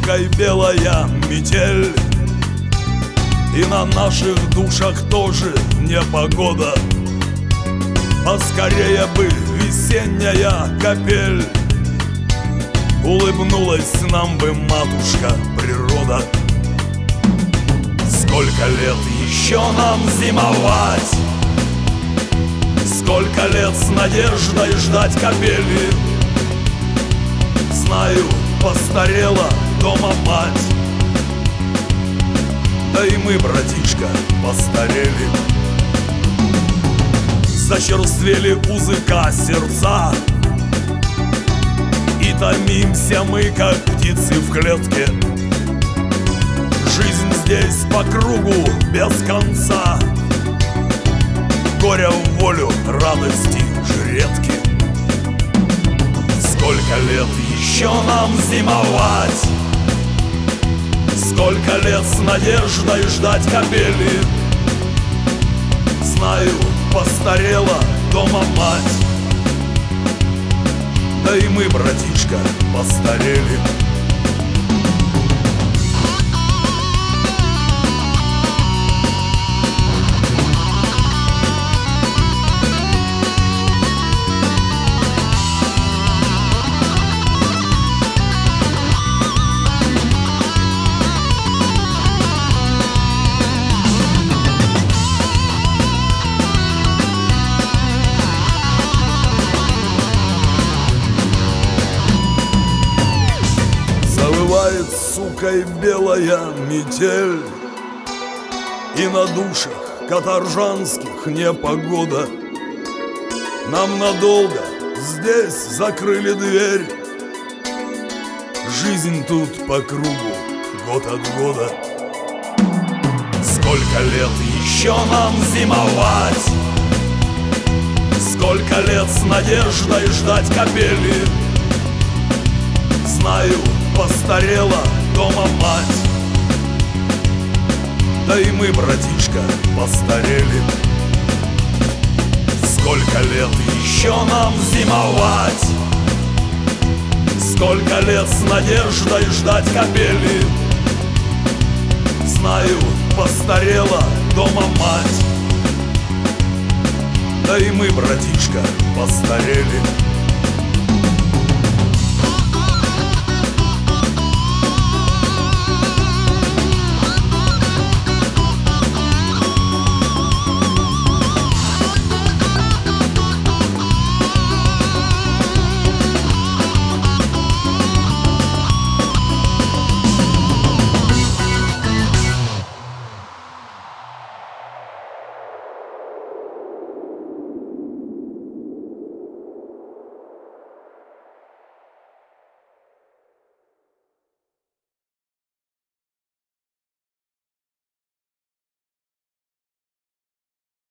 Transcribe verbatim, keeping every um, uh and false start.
сукой белая метель, и на наших душах тоже непогода. Поскорее бы весенняя капель, улыбнулась нам бы матушка природа. Сколько лет еще нам зимовать? Сколько лет с надеждой ждать капели? Знаю, постарела дома мать, да и мы, братишка, постарели. Зачерствели узыка сердца, и томимся мы, как птицы в клетке. Жизнь здесь по кругу без конца, горя в волю, радости жретки. Сколько лет еще нам зимовать? Сколько лет с надеждой ждать капели? Знаю, постарела дома мать, да и мы, братишка, постарели. Завывает сукой белая метель, и на душах каторжанских непогода. Нам надолго здесь закрыли дверь, жизнь тут по кругу, год от года. Сколько лет еще нам зимовать? Сколько лет с надеждой ждать капели? Знаю, постарела дома мать, да и мы, братишка, постарели. Сколько лет еще нам зимовать? Сколько лет с надеждой ждать капели? Знаю, постарела дома мать, да и мы, братишка, постарели.